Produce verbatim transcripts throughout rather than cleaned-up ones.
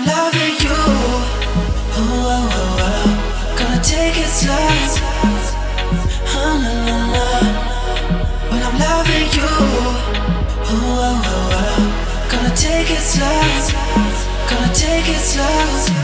I'm loving you, oh, oh, oh, oh. Gonna take it slow, oh, no, no, no. When I'm loving you, oh, oh, oh, oh. Gonna take it slow, gonna take it slow.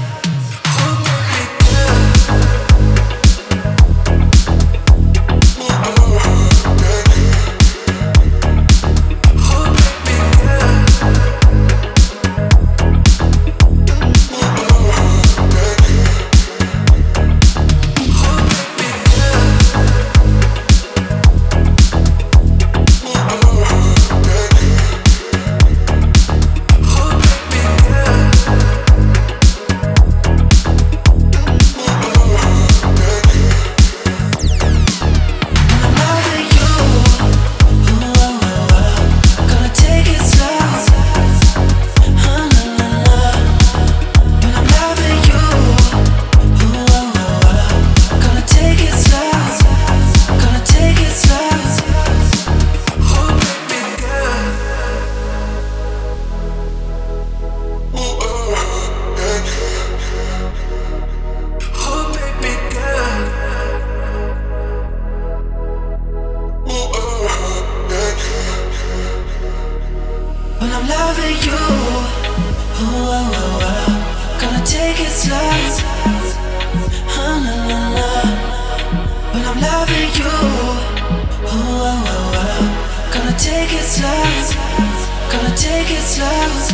When I'm loving you, oh, oh, oh, oh. Gonna take it slow, oh, no, no, no. When I'm loving you, oh, oh, oh, oh. Gonna take it slow, gonna take it slow.